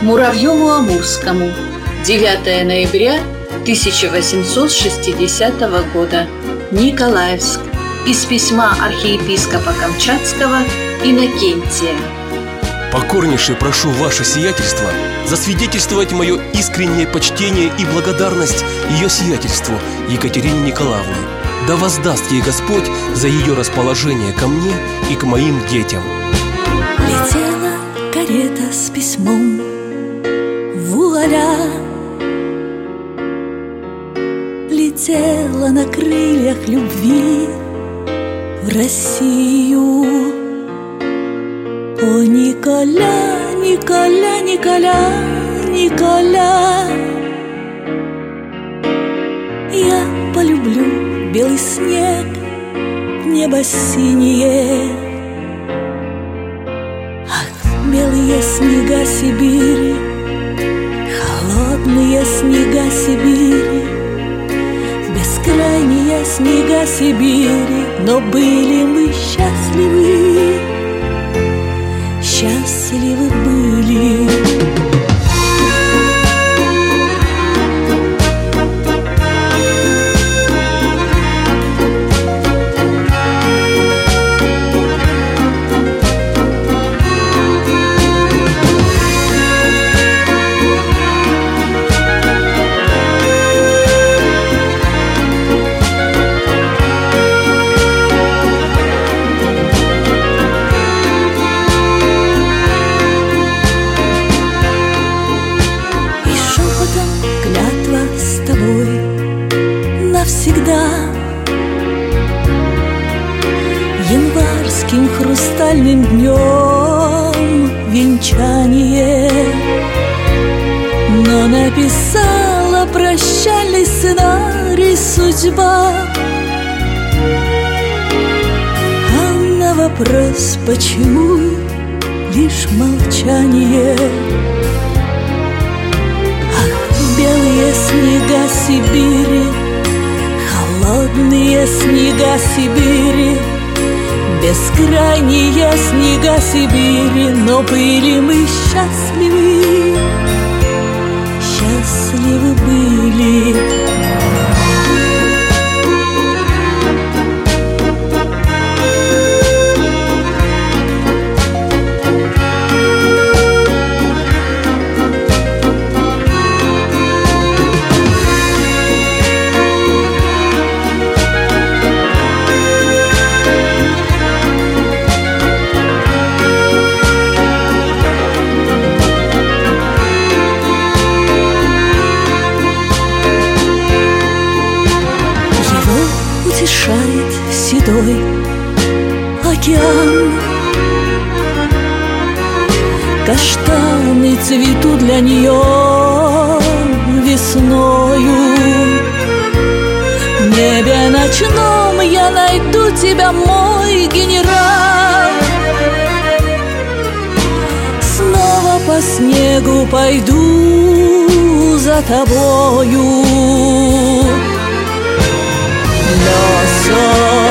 Муравьеву-Амурскому, 9 ноября 1860 года, Николаевск, из письма архиепископа Камчатского Иннокентия. Покорнейше прошу ваше сиятельство засвидетельствовать мое искреннее почтение и благодарность ее сиятельству Екатерине Николаевне. Да воздаст ей Господь за ее расположение ко мне и к моим детям. Летела карета с письмом, вуаля, летела на крыльях любви в Россию. О, Николя, Николя, Николя, Николя, я полюблю белый снег, небо синее. Ах, белые снега Сибири, холодные снега Сибири, бескрайние снега Сибири. Но были мы счастливы, счастливы были. Навсегда январским хрустальным днем венчание, но написала прощальный сценарий судьба. А на вопрос почему лишь молчание. Ах, белые снега Сибири, холодные снега Сибири, бескрайние снега Сибири. Но были мы счастливы, счастливы были. Утешает седой океан, каштаны цветут для нее весною. В небе ночном я найду тебя, мой генерал. Снова по снегу пойду за тобою. So